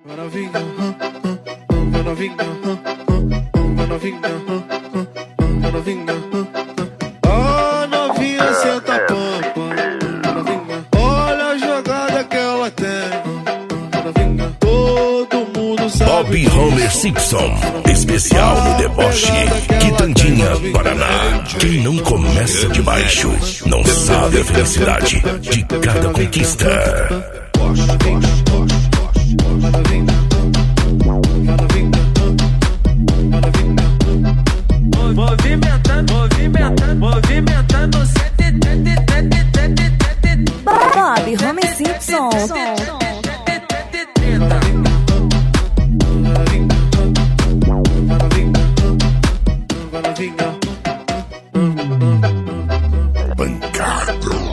Vai novinha, vai novinha, vai novinha, vai novinha. Ó novinha, senta a pampa. Vai novinha, olha a jogada que ela tem. Vai novinha, todo mundo sabe. Bob Homer Simpson, especial no deboche. Quitandinha, Paraná. Quem não começa de baixo não sabe a felicidade de cada conquista. Bob Homer Simpson. Pancado.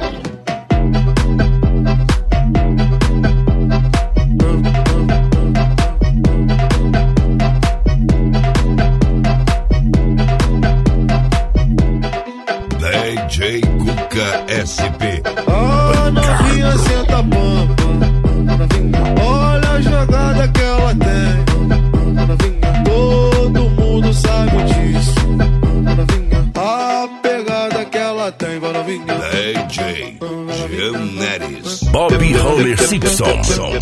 DJ Cuca SP. Ó novinha, senta a pampa. Olha a jogada que ela tem. Todo mundo sabe disso. A pegada que ela tem. DJ Neres. Bob Homer Simpson.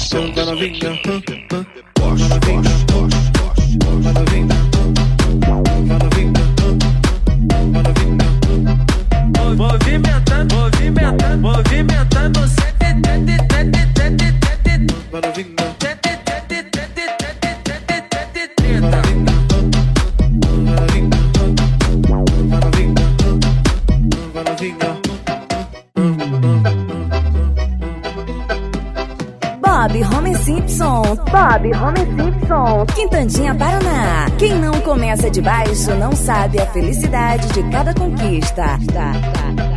Movimentando Bob Homer Simpson. Bob Homer Simpson. Quitandinha, Paraná. Quem não começa de baixo não sabe a felicidade de cada conquista.